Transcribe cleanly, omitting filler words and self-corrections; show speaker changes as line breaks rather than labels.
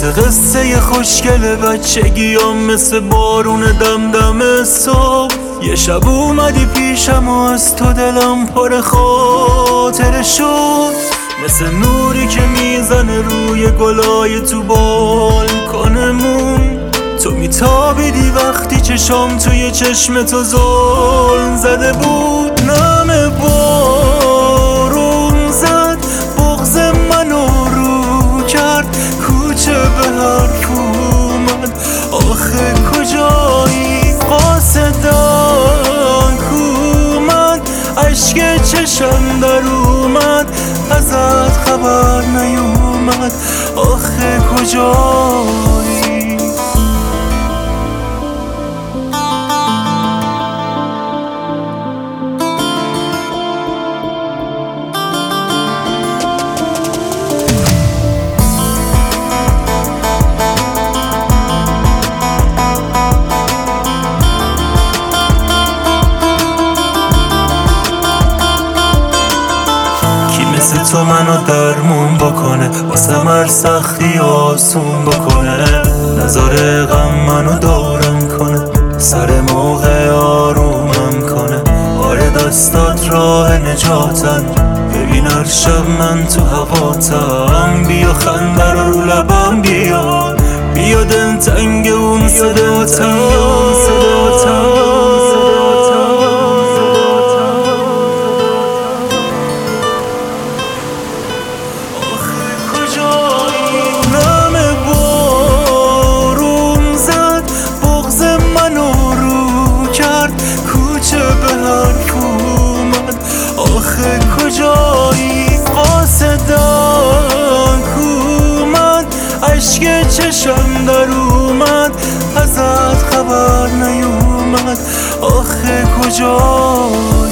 مثل قصه خوشگل بچگیام، مثل بارون دمدم صبح. یه شب اومدی پیشم و از تو دلم پر خاطره شد، مثل نوری که میزنه روی گلای تو بالکنمون. تو میتابیدی وقتی چشام توی چشم تو زل زده بود. نم بارون زد بغض منو رو کرد، کوچه به حرف اومد آخه کجایی؟ قاصدان کو من، عشق چشم در اومد ازت خبر نیومد آخه کجایی؟ مثل تو منو درمون بکنه، واسه هر سختی آسون بکنه، نذاره غم منو دارم کنه، سر موقع آرومم کنه. آره دستات راه نجاتن، ببین هر شب من تو هواتم. بیا خنده رو لبم بیار، بیا دلتنگ اون صداتم. آخه کجایی؟ قاصدان کو من، عشق چشم در اومد ازت خبر نیومد آخه کجایی؟